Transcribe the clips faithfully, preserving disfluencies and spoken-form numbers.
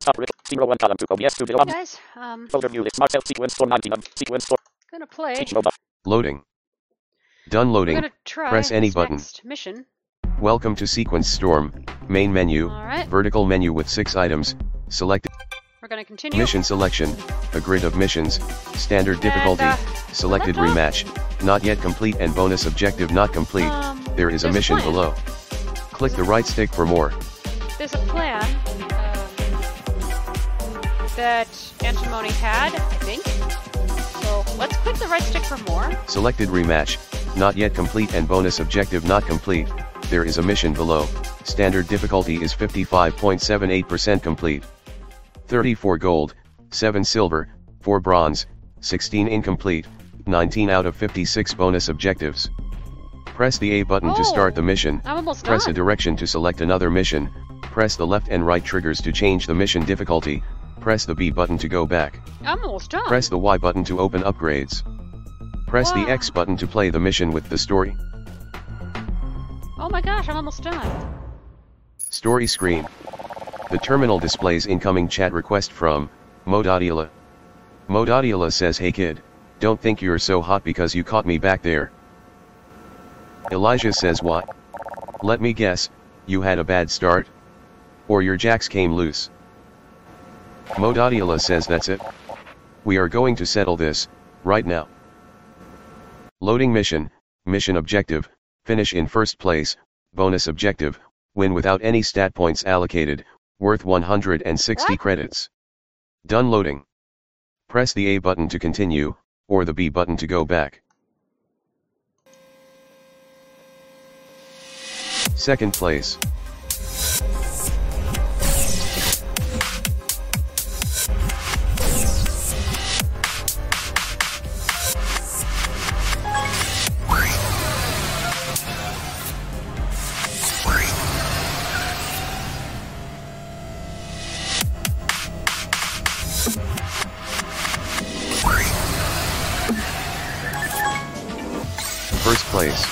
Stop riddle. Zero one column two. O B S Studio. Hey guys, um, Overview list. Marcel sequence for nineteen of sequence for. gonna play. Teach mobile. Loading. Done loading. We're gonna try Press any this button. next mission. Welcome to Sequence Storm. Main menu. Alright. Vertical menu with six items. Select We're gonna continue. mission selection. A grid of missions. Standard difficulty. And, uh, Selected laptop. rematch. Not yet complete and bonus objective not complete. Um, There is a there's mission plan. below. Click the right stick for more. There's a plan um, that Antimony had, I think. So let's click the right stick for more. Selected rematch. Not yet complete and bonus objective not complete. There is a mission below. Standard difficulty is fifty-five point seven eight percent complete. thirty-four gold, seven silver, four bronze, sixteen incomplete, nineteen out of fifty-six bonus objectives. Press the A button Oh, to start the mission. I'm almost Press done. a direction to select another mission. Press the left and right triggers to change the mission difficulty. Press the B button to go back. I'm almost done. Press the Y button to open upgrades. Press the Wow. X button to play the mission with the story. Oh my gosh, I'm almost done. Story screen. The terminal displays incoming chat request from Modadiola. Modadiola says, "Hey kid, don't think you're so hot because you caught me back there." Elijah says, "What? Let me guess, you had a bad start? Or your jacks came loose?" Modadiola says, "That's it. We are going to settle this, right now." Loading mission, mission objective, finish in first place, bonus objective, win without any stat points allocated, worth one hundred sixty What? credits. Done loading. Press the A button to continue, or the B button to go back. Second place. First place.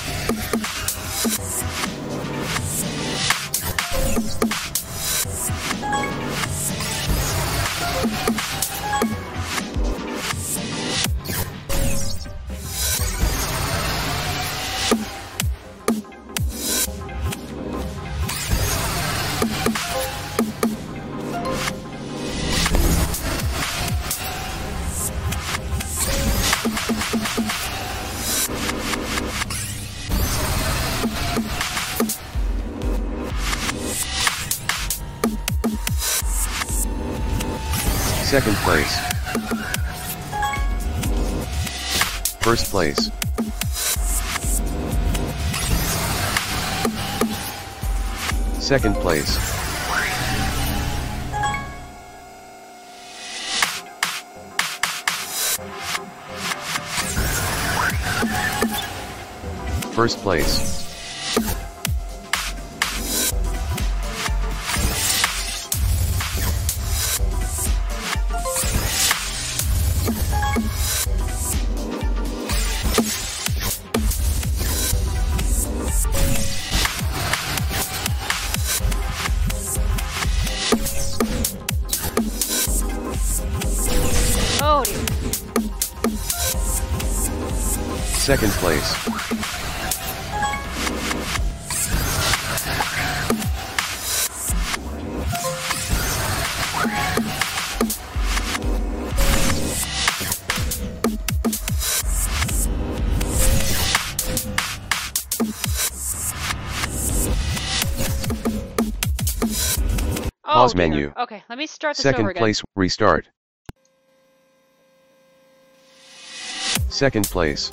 Second place. First place. Second place. First place. Oh dear. Second place. Oh, Pause dear. menu. Okay, let me start this over Second again. place, restart. Second place.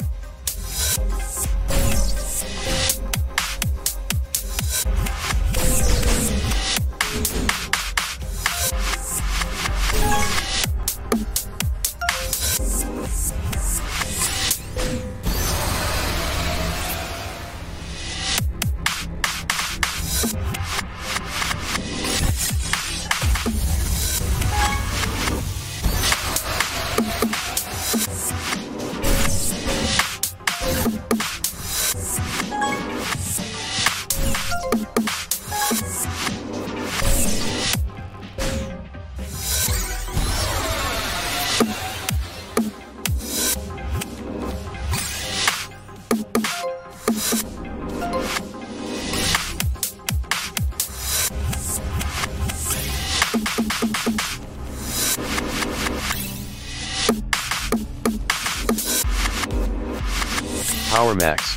Power Max.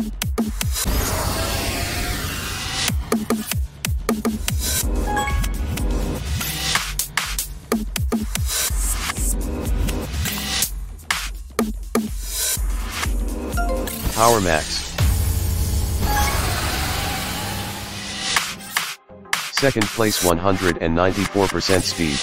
Power Max. Second place one hundred ninety-four percent speed.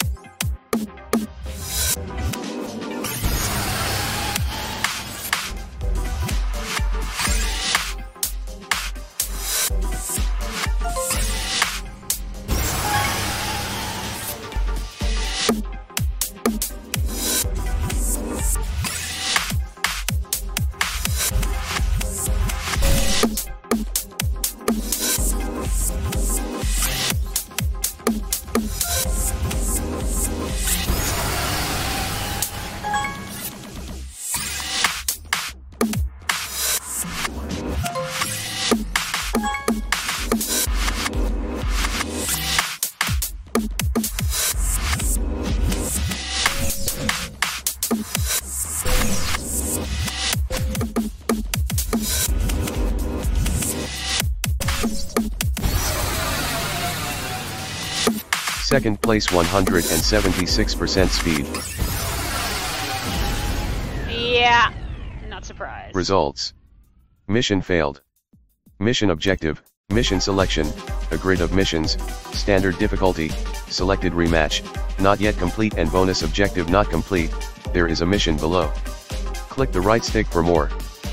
Second place one hundred seventy-six percent speed. Yeah, not surprised. Results. Mission failed. Mission objective, mission selection, a grid of missions, standard difficulty, selected rematch, not yet complete and bonus objective not complete. There is a mission below. Click the right stick for more.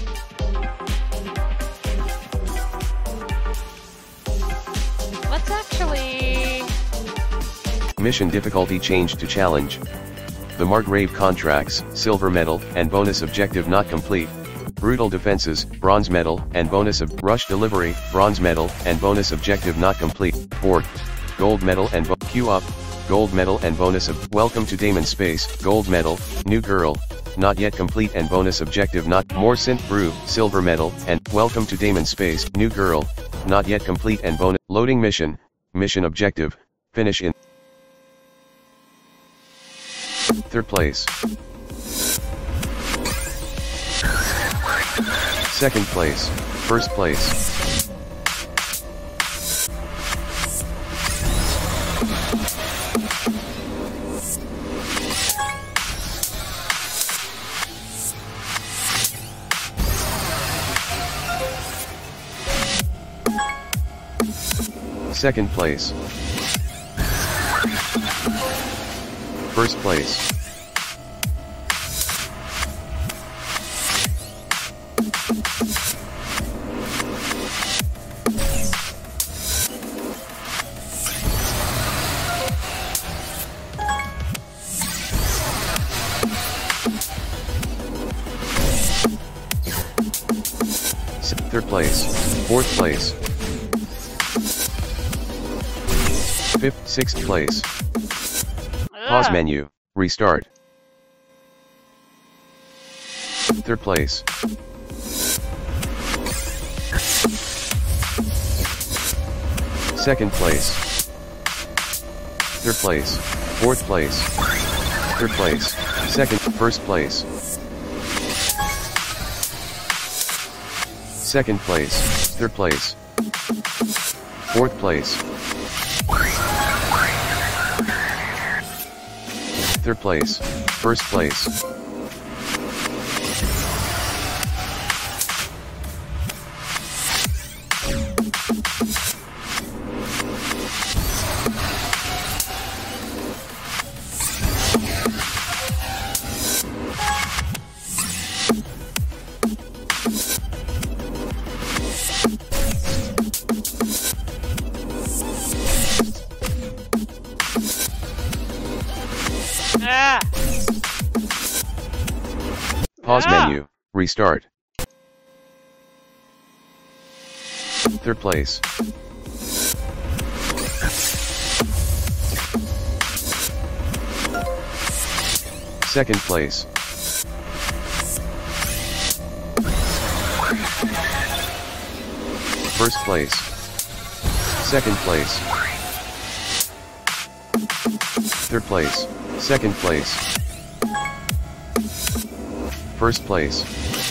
Let's actually... Mission difficulty changed to challenge. The Margrave contracts, silver medal, and bonus objective not complete. Brutal defenses, bronze medal, and bonus of rush delivery, bronze medal, and bonus objective not complete. Board, gold medal and queue up, gold medal and bonus of welcome to Damon Space, gold medal, new girl, not yet complete and bonus objective not more synth brew, silver medal, and welcome to Damon Space, new girl, not yet complete and bonus loading mission, mission objective, finish in third place. Second place, first place. Second place. First place. Third place, fourth place, fifth, sixth place. Pause menu, restart. Third place. Second place. Third place, fourth place. Third place, second, first place. Second place, third place, fourth place, third place, first place. Ah. Pause Ah. menu, restart. Third place. Second place. First place. Second place. Third place. Second place. First place.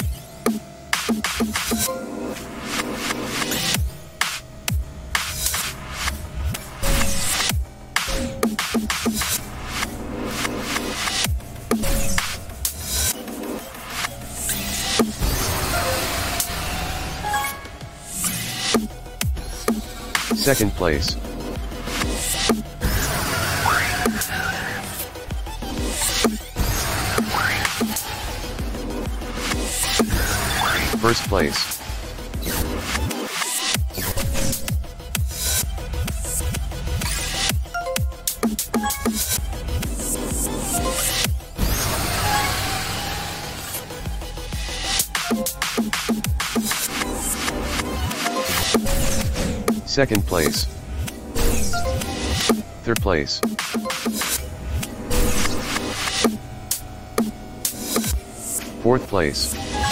Second place. First place. Second place. Third place. Fourth place.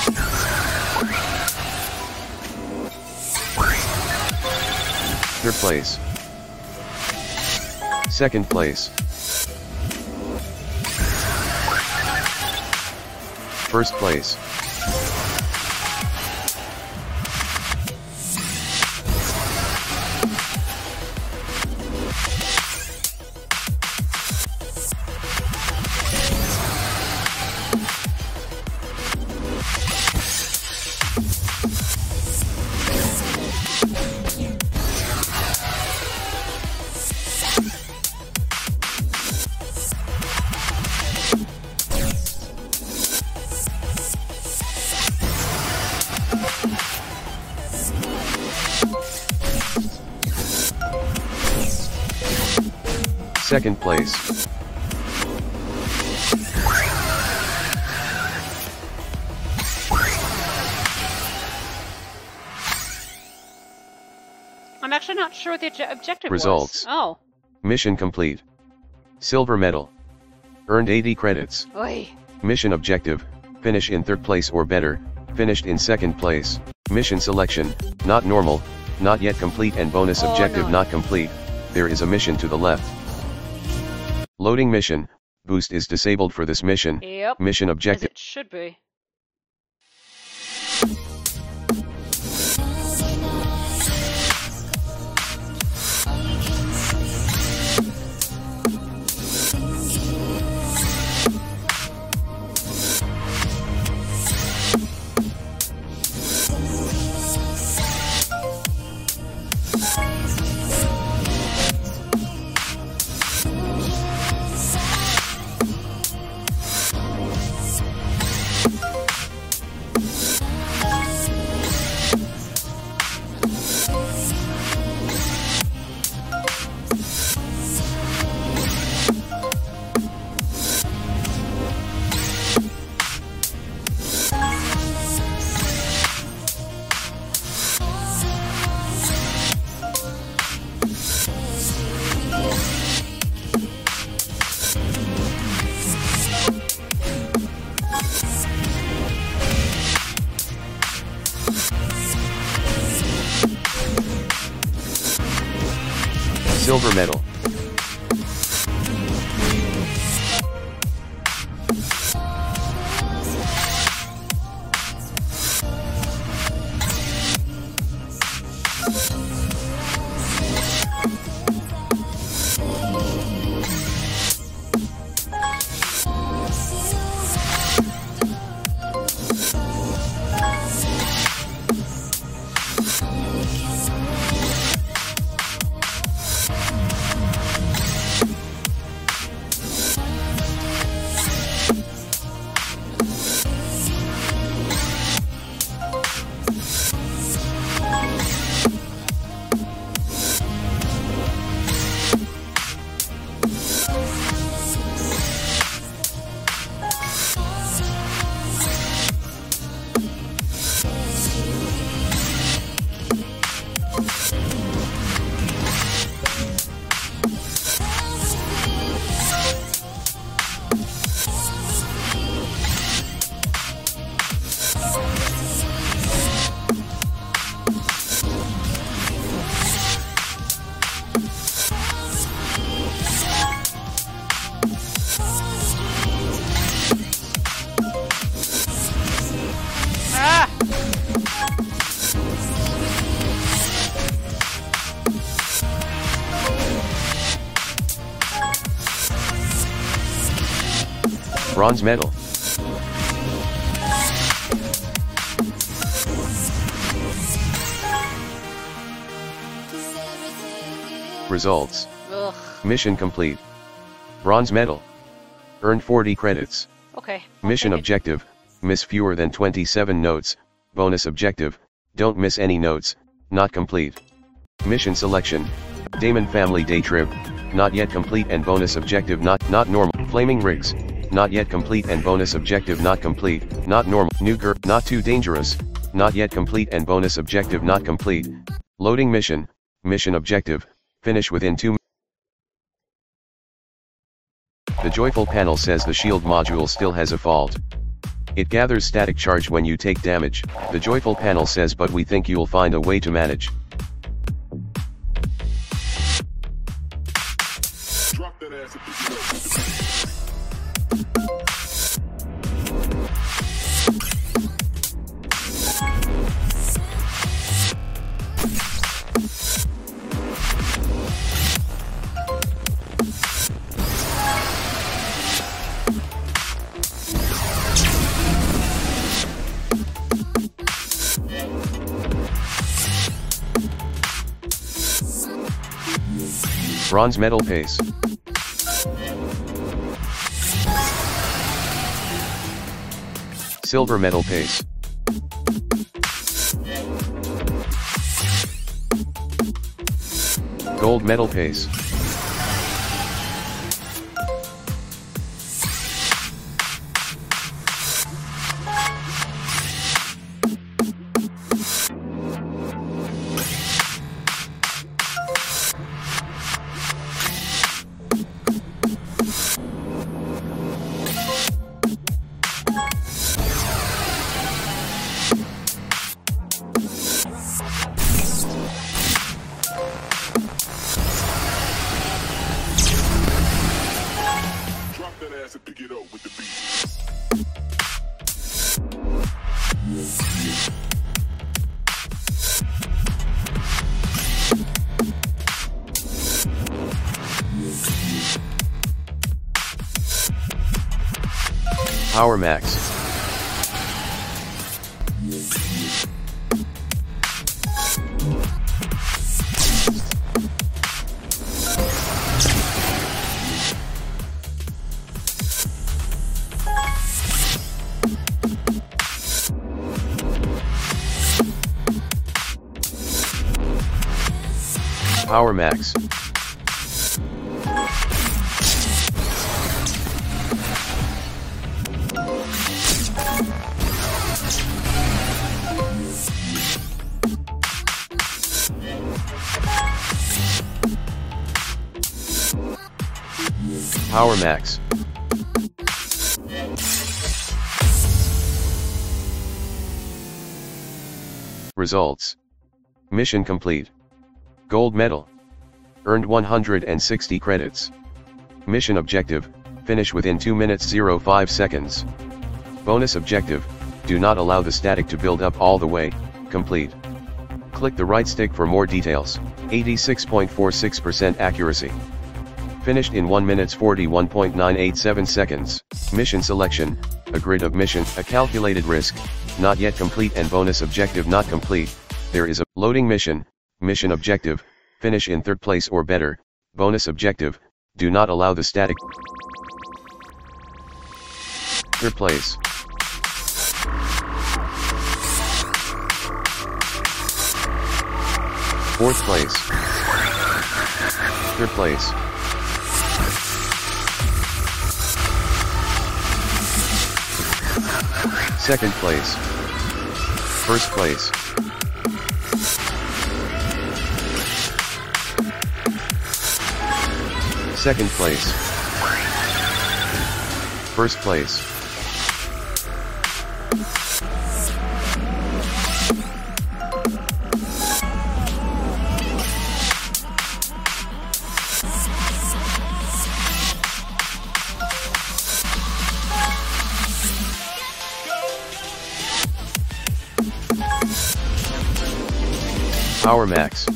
Third place. Second place. First place. Second place. I'm actually not sure what the obje- objective Results. was. Oh. Mission complete. Silver medal. Earned eighty credits. Oy. Mission objective, finish in third place or better, finished in second place. Mission selection, not normal, not yet complete, and bonus Oh, objective no. not complete. There is a mission to the left. Loading mission, boost is disabled for this mission. Yep. Mission As objective. it should be. Silver medal. Bronze medal. Results. Ugh. Mission complete. Bronze medal. Earned forty credits. Okay. I'll Mission take it. objective, miss fewer than twenty-seven notes. Bonus objective, don't miss any notes, not complete. Mission selection, Damon Family Day Trip, not yet complete and bonus objective not, not normal. Flaming Rigs, not yet complete and bonus objective not complete, not normal. New Girl, not too dangerous, not yet complete and bonus objective not complete. Loading mission, mission objective, finish within two. The Joyful panel says the shield module still has a fault. It gathers static charge when you take damage. The Joyful panel says but we think you'll find a way to manage. Drop that ass if Bronze medal pace. Silver medal pace. Gold medal pace. and pick it up with the beat. Power Max. Power Max. Power Max. Results. Mission complete. Gold medal. Earned one hundred sixty credits. Mission objective, finish within two minutes oh five seconds. Bonus objective, do not allow the static to build up all the way, complete. Click the right stick for more details. eighty-six point four six percent accuracy. Finished in one minute forty-one point nine eight seven seconds. Mission selection, a grid of mission, a calculated risk, not yet complete and bonus objective not complete. There is a loading mission, mission objective, finish in third place or better, bonus objective, do not allow the static. Third place. Fourth place. Third place. Second place. First place. Second place. First place. Power Max.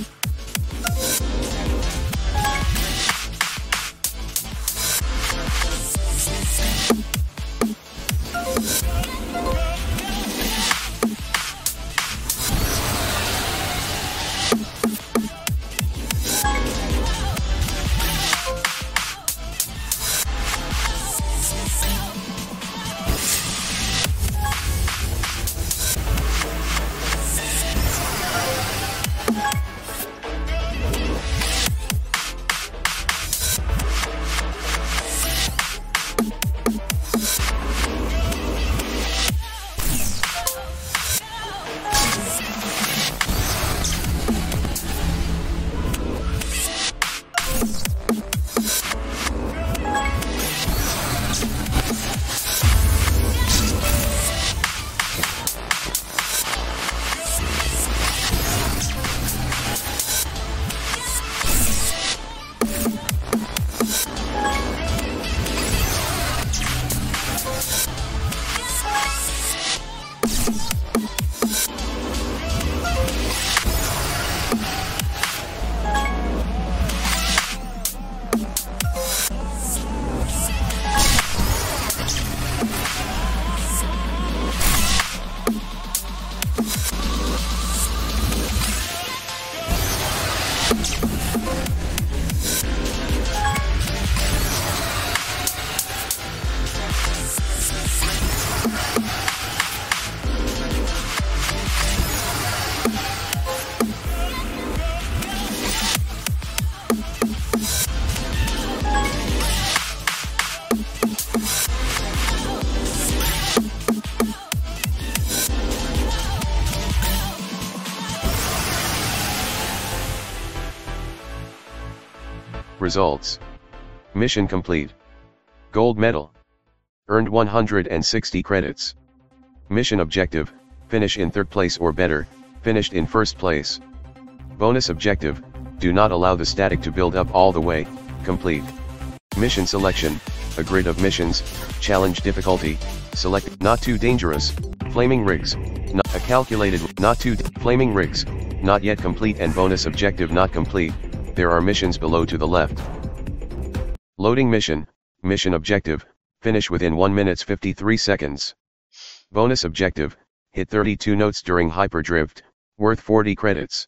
Results. Mission complete. Gold medal. Earned one hundred sixty credits. Mission objective, finish in third place or better, finished in first place. Bonus objective, do not allow the static to build up all the way, complete. Mission selection, a grid of missions, challenge difficulty, select not too dangerous, flaming rigs, not a calculated, not too, flaming rigs, not yet complete and bonus objective not complete, there are missions below to the left. Loading mission, mission objective, finish within one minute fifty-three seconds. Bonus objective, hit thirty-two notes during hyperdrift, worth forty credits.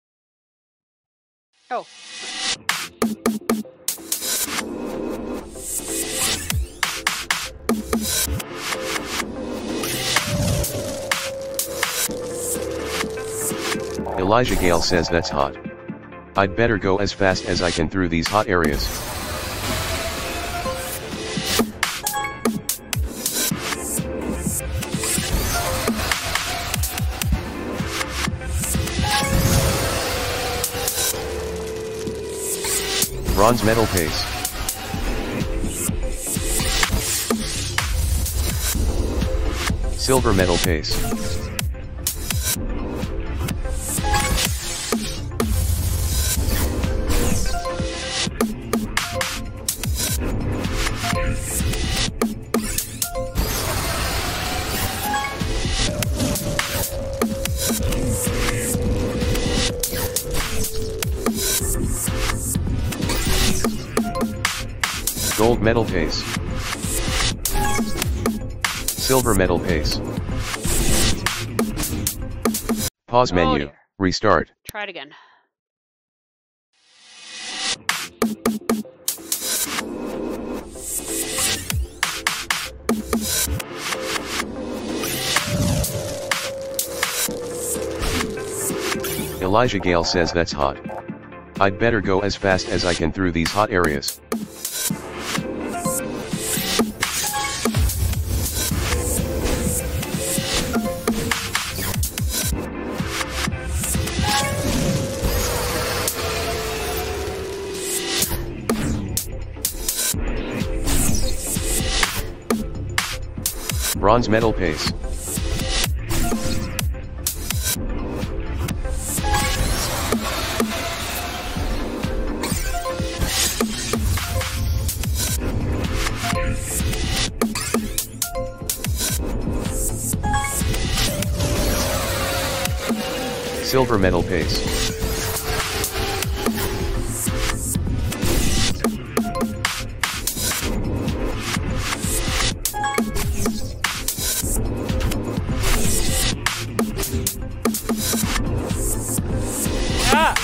Oh. Elijah Gale says that's hot. I'd better go as fast as I can through these hot areas. Bronze medal pace. Silver medal pace. Gold medal pace. Silver medal pace. Pause Oh, menu, dear. restart. Try it again. Elijah Gale says that's hot. I'd better go as fast as I can through these hot areas. Bronze medal pace. Silver medal pace. Ah!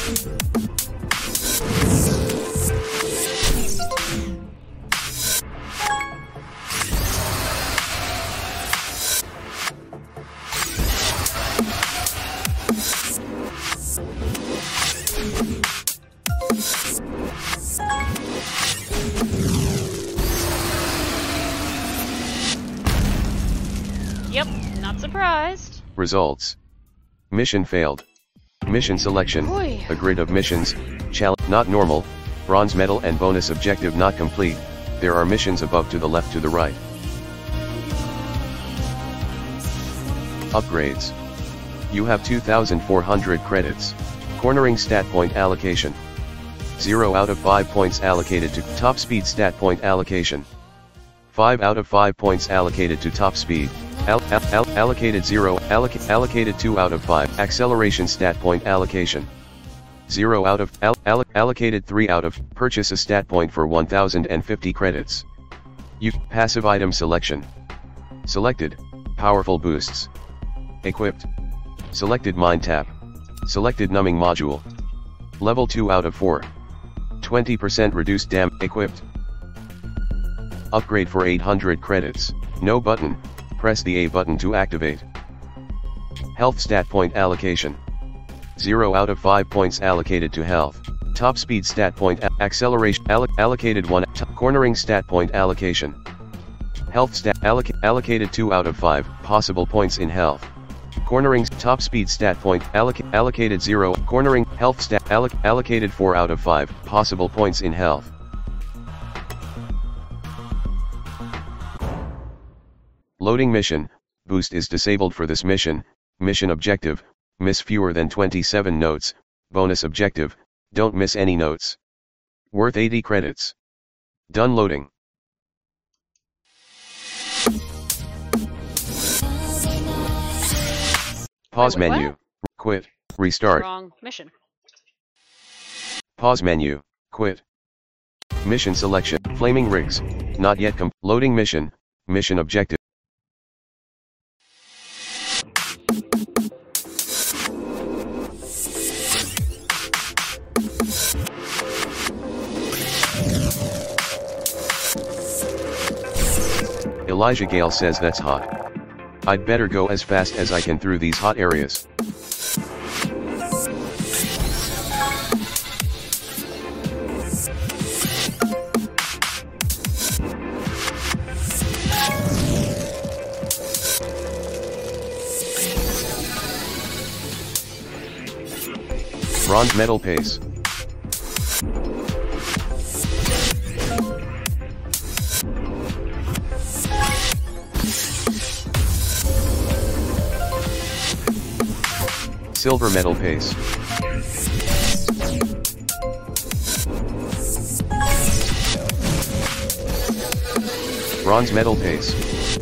Yep, not surprised. Results. Mission failed. Mission selection, Oy. a grid of missions, challenge not normal, bronze medal and bonus objective not complete, there are missions above to the left to the right. Upgrades. You have two thousand four hundred credits. Cornering stat point allocation. zero out of five points allocated to top speed stat point allocation. five out of five points allocated to top speed. Al al al allocated zero, alloc allocated two out of five, acceleration stat point allocation. zero out of, al all allocated three out of, purchase a stat point for one thousand fifty credits. You, passive item selection. Selected, powerful boosts. Equipped. Selected mind tap. Selected numbing module. Level two out of four. twenty percent reduced dam, equipped. Upgrade for eight hundred credits, no button. Press the A button to activate. Health stat point allocation. zero out of five points allocated to health. Top speed stat point acceleration alloc allocated one. Cornering stat point allocation. Health stat alloc allocated two out of five possible points in health. Cornering top speed stat point alloc allocated zero. Cornering health stat alloc allocated four out of five possible points in health. Loading mission, boost is disabled for this mission. Mission objective, miss fewer than twenty-seven notes. Bonus objective, don't miss any notes. Worth eighty credits. Done loading. Pause Wait, wait, menu. what? Quit. Restart. Wrong mission. Pause menu. Quit. Mission selection. Flaming rigs. Not yet com- loading mission. Mission objective. Elijah Gale says that's hot. I'd better go as fast as I can through these hot areas. Bronze medal pace. Silver medal pace. Bronze medal pace.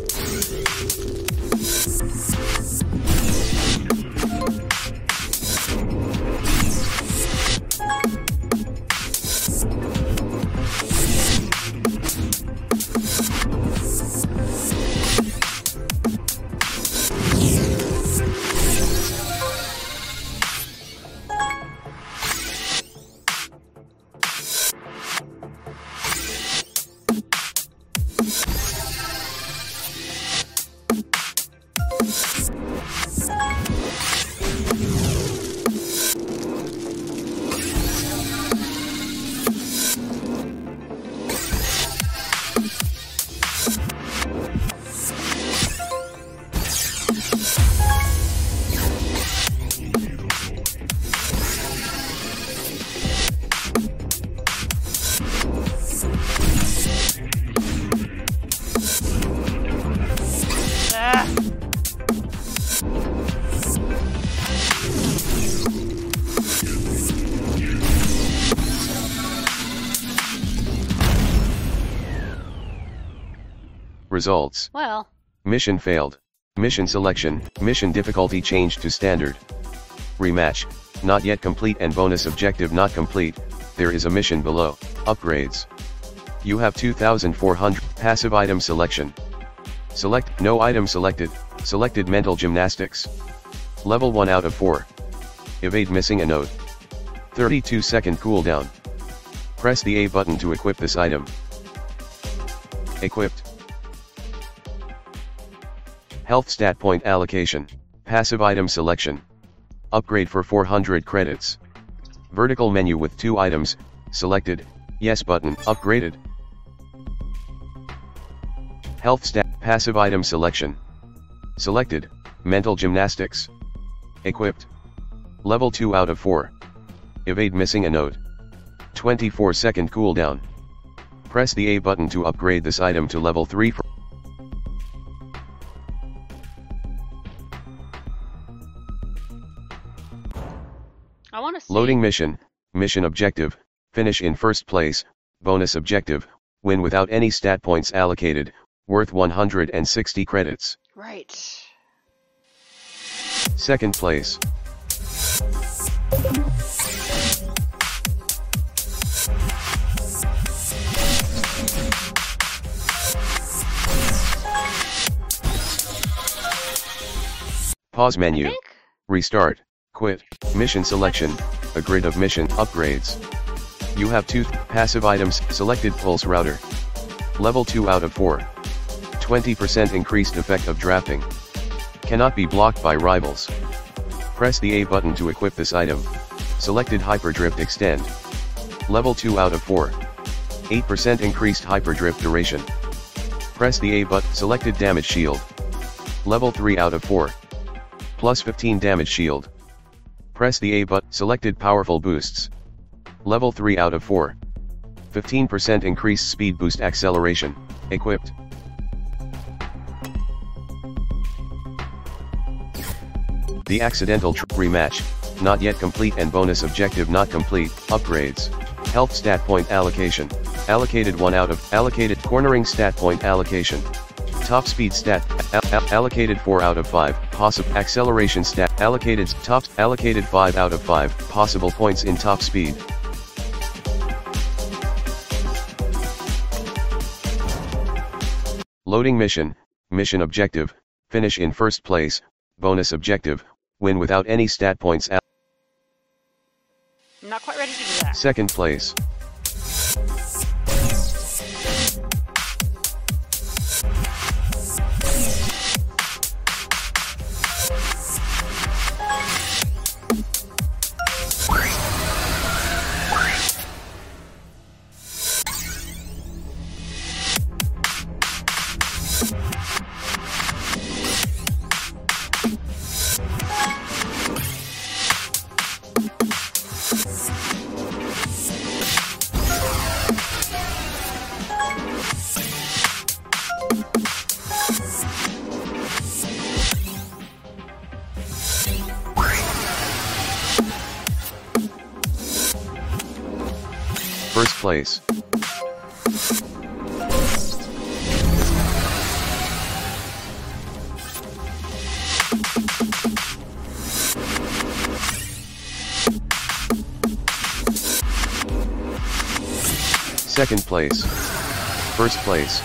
Results. Well. Mission failed. Mission selection, mission difficulty changed to standard. Rematch, not yet complete and bonus objective not complete. There is a mission below. Upgrades. You have two thousand four hundred. Passive item selection. Select, no item selected. Selected mental gymnastics. Level one out of four. Evade missing a note. thirty-two second cooldown. Press the A button to equip this item. Equipped. Health stat point allocation. Passive item selection. Upgrade for four hundred credits. Vertical menu with two items, selected, yes button, upgraded. Health stat, passive item selection. Selected, mental gymnastics. Equipped. Level two out of four. Evade missing a note. twenty-four second cooldown. Press the A button to upgrade this item to level three. For I want to see. Loading mission, mission objective, finish in first place, bonus objective, win without any stat points allocated, worth one hundred sixty credits. Right. Second place. Pause menu. I think? Restart. Quit. Mission selection, a grid of mission upgrades. You have two th passive items, selected pulse router. Level two out of four. twenty percent increased effect of drafting. Cannot be blocked by rivals. Press the A button to equip this item. Selected hyperdrift extend. Level two out of four. eight percent increased hyperdrift duration. Press the A button. Selected damage shield. Level three out of four. Plus fifteen damage shield. Press the A button. Selected powerful boosts. Level three out of four. fifteen percent increased speed boost acceleration. Equipped. The accidental tr rematch, not yet complete and bonus objective not complete, upgrades. Health stat point allocation. Allocated one out of, allocated cornering stat point allocation. Top speed stat, allocated four out of five, possible acceleration stat, allocated top, allocated five out of five, possible points in top speed. Loading mission, mission objective, finish in first place, bonus objective, win without any stat points. I'm not quite ready to do that. Second place. First place. Second place. First place.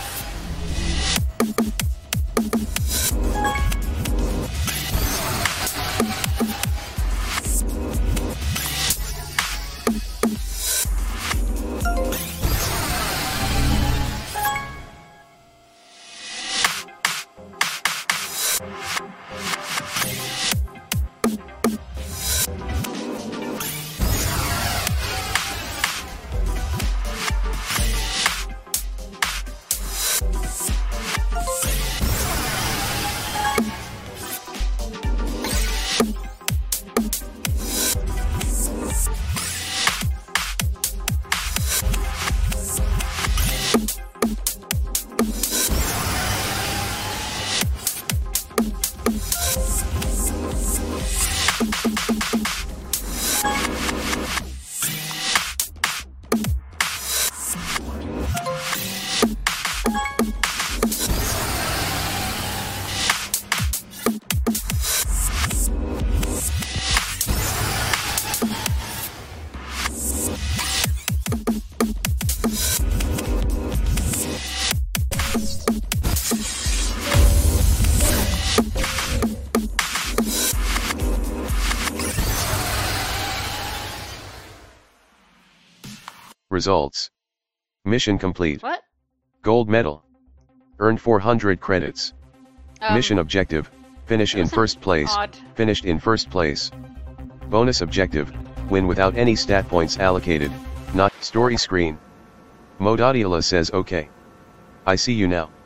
Results. Mission complete. What? Gold medal. Earned four hundred credits. Um, Mission objective, finish in first place, odd. finished in first place. Bonus objective, win without any stat points allocated, not story screen. Modadiola says okay. I see you now.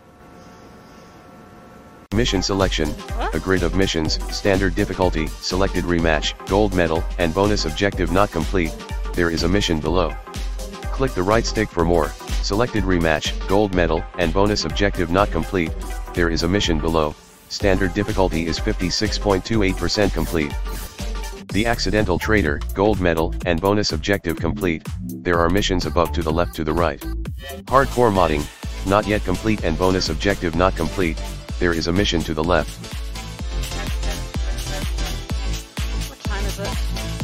Mission selection, What? a grid of missions, standard difficulty, selected rematch, gold medal, and bonus objective not complete. There is a mission below. Click the right stick for more. Selected rematch, gold medal, and bonus objective not complete. There is a mission below. Standard difficulty is fifty-six point two eight percent complete. The accidental trader, gold medal, and bonus objective complete. There are missions above to the left to the right. Hardcore modding, not yet complete and bonus objective not complete. There is a mission to the left. What time is it?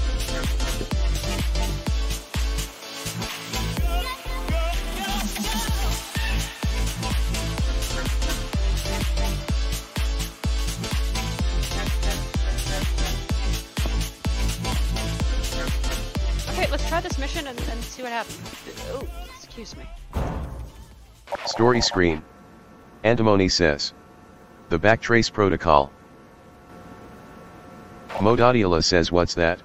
Okay, let's try this mission and, and see what happens. Oh, excuse me. Story screen. Antimony says. The backtrace protocol. Modadiola says what's that?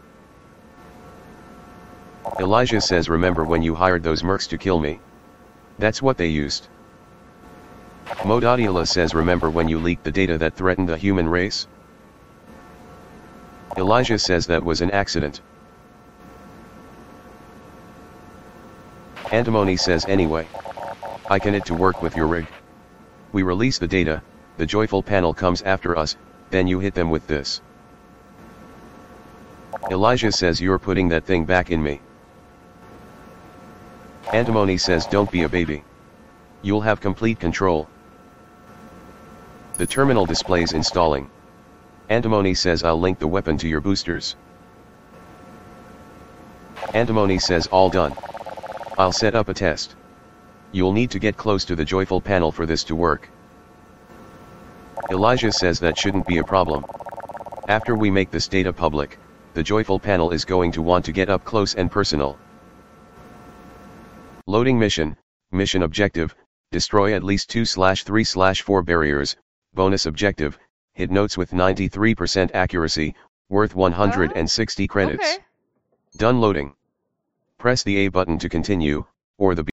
Elijah says remember when you hired those mercs to kill me? That's what they used. Modadiola says remember when you leaked the data that threatened the human race? Elijah says that was an accident. Antimony says anyway. I can it to work with your rig. We release the data, the joyful panel comes after us, then you hit them with this. Elijah says you're putting that thing back in me. Antimony says don't be a baby. You'll have complete control. The terminal displays installing. Antimony says I'll link the weapon to your boosters. Antimony says all done. I'll set up a test. You'll need to get close to the joyful panel for this to work. Elijah says that shouldn't be a problem. After we make this data public, the joyful panel is going to want to get up close and personal. Loading mission, mission objective, destroy at least two slash three slash four barriers, bonus objective, hit notes with ninety-three percent accuracy, worth one hundred sixty credits. Okay. Done loading. Press the A button to continue, or the B.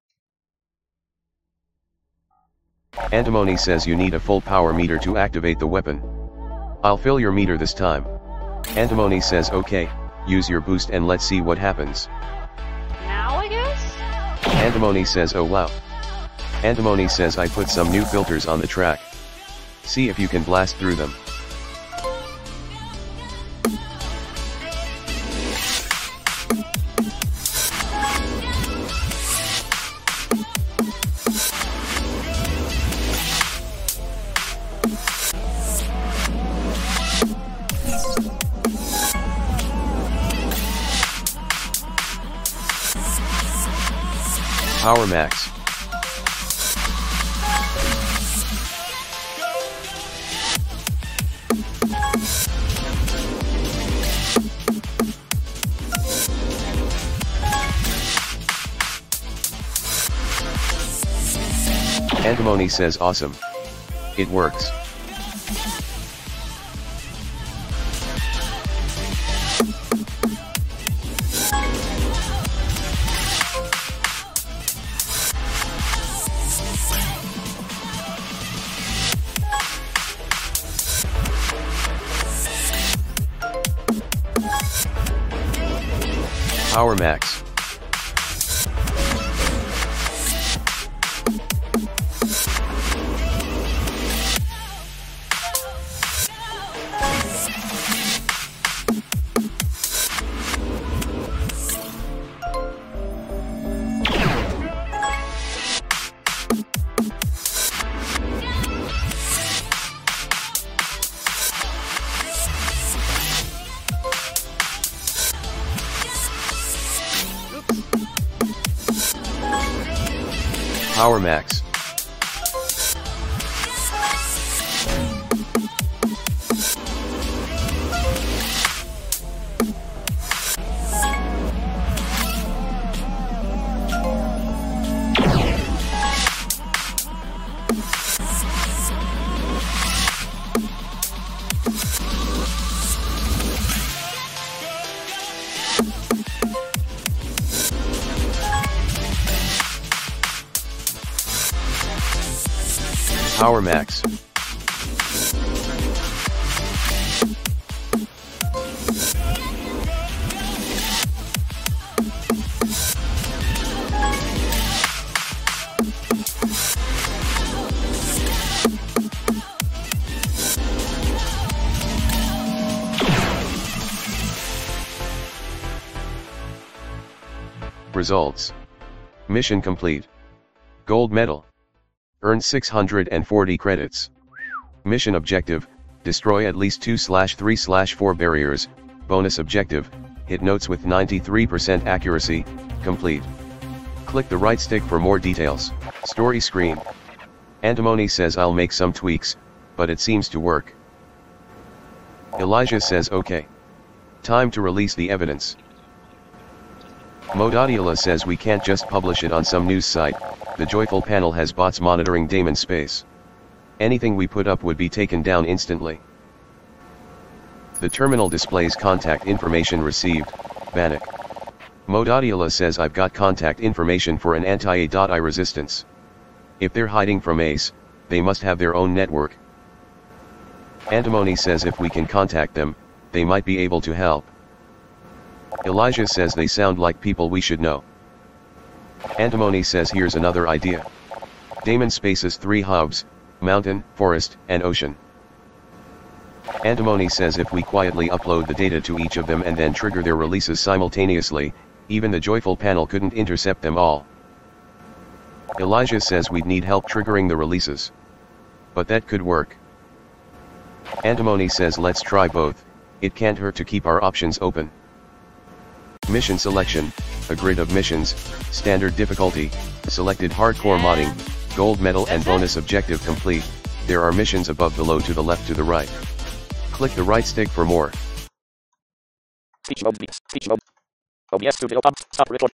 Antimony says you need a full power meter to activate the weapon. I'll fill your meter this time. Antimony says okay, use your boost and let's see what happens. Now I guess? Antimony says oh wow. Antimony says I put some new filters on the track. See if you can blast through them. Power max. Antimony says awesome. It works. Power max. Power max. Power max. Results. Mission complete. Gold medal. Earn six hundred forty credits. Mission objective, destroy at least two slash three slash four barriers, bonus objective, hit notes with ninety-three percent accuracy, complete. Click the right stick for more details. Story screen. Antimony says I'll make some tweaks, but it seems to work. Elijah says okay. Time to release the evidence. Modadiola says we can't just publish it on some news site, the joyful panel has bots monitoring Damon Space. Anything we put up would be taken down instantly. The terminal displays contact information received, Bannock. Modadiola says I've got contact information for an anti-A I resistance. If they're hiding from Ace, they must have their own network. Antimony says if we can contact them, they might be able to help. Elijah says they sound like people we should know. Antimony says here's another idea. Damon Space's three hubs, mountain, forest, and ocean. Antimony says if we quietly upload the data to each of them and then trigger their releases simultaneously, even the Joyful panel couldn't intercept them all. Elijah says we'd need help triggering the releases. But that could work. Antimony says let's try both, it can't hurt to keep our options open. Mission selection, a grid of missions, standard difficulty, selected hardcore modding, gold medal and bonus objective complete. There are missions above, below, to the left, to the right. Click the right stick for more. Speech mode. Speech mode. O B S studio. Stop record.